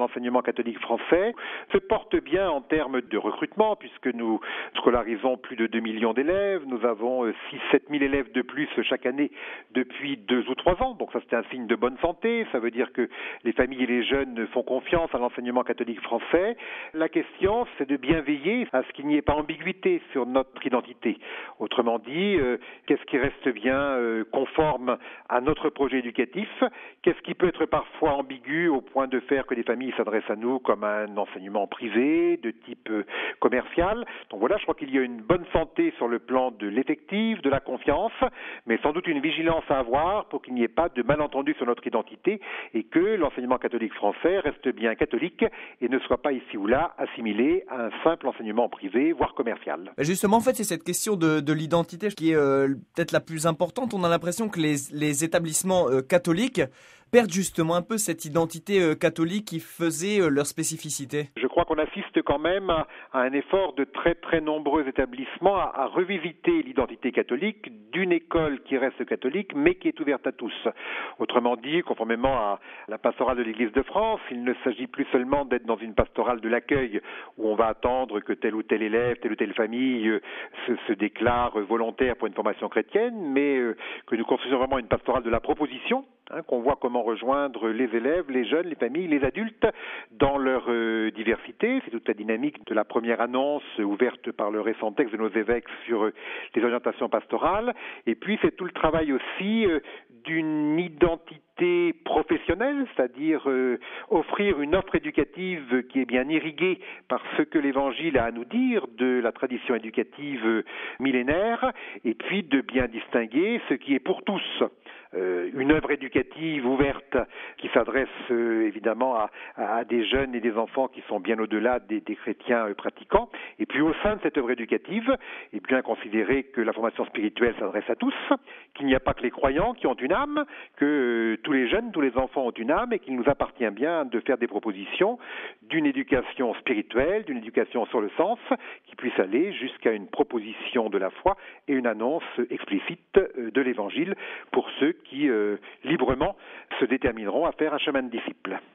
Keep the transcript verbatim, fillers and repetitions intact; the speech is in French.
l'enseignement catholique français se porte bien en termes de recrutement, puisque nous scolarisons plus de deux millions d'élèves. Nous avons six à sept mille élèves de plus chaque année depuis deux ou trois ans. Donc ça, c'est un signe de bonne santé. Ça veut dire que les familles et les jeunes font confiance à l'enseignement catholique français. La question, c'est de bien veiller à ce qu'il n'y ait pas ambiguïté sur notre identité. Autrement dit, euh, qu'est-ce qui reste bien euh, conforme à notre projet éducatif? Qu'est-ce qui peut être parfois ambigu au point de faire que les familles s'adressent à nous comme un enseignement privé, de type euh, commercial? Donc voilà, je crois qu'il y a une bonne santé sur le plan de l'effectif, de la confiance, mais sans doute une vigilance à avoir pour qu'il n'y ait pas de malentendu sur notre identité et que l'enseignement catholique français reste bien catholique et ne soit pas ici ou là assimilé à un simple enseignement privé, voire commercial. Justement, en fait, c'est cette question de, de l'identité qui est euh, peut-être la plus importante. On a l'impression que les, les établissements euh, catholiques perdent justement un peu cette identité euh, catholique qui faisait euh, leur spécificité. Je crois qu'on assiste quand même à, à un effort de très très nombreux établissements à, à revisiter l'identité catholique d'une école qui reste catholique mais qui est ouverte à tous. Autrement dit, conformément à la pastorale de l'Église de France, il ne s'agit plus seulement d'être dans une pastorale de l'accueil où on va attendre que tel ou tel élève, telle ou telle famille euh, se, se déclare volontaire pour une formation chrétienne, mais euh, que nous construisons vraiment une pastorale de la proposition, hein, qu'on voit comment rejoindre les élèves, les jeunes, les familles, les adultes dans leur euh, diversité. C'est toute la dynamique de la première annonce euh, ouverte par le récent texte de nos évêques sur euh, les orientations pastorales. Et puis c'est tout le travail aussi euh, d'une identité professionnelle, c'est-à-dire euh, offrir une offre éducative qui est bien irriguée par ce que l'Évangile a à nous dire de la tradition éducative euh, millénaire, et puis de bien distinguer ce qui est pour tous. Euh, une œuvre éducative ouverte qui s'adresse euh, évidemment à, à des jeunes et des enfants qui sont bien au-delà des, des chrétiens euh, pratiquants. Et puis au sein de cette œuvre éducative, et bien considérer que la formation spirituelle s'adresse à tous, qu'il n'y a pas que les croyants qui ont une âme, que euh, tous les jeunes, tous les enfants ont une âme et qu'il nous appartient bien de faire des propositions d'une éducation spirituelle, d'une éducation sur le sens, qui puisse aller jusqu'à une proposition de la foi et une annonce explicite euh, de l'Évangile pour ceux qui, euh, librement, se détermineront à faire un chemin de disciple.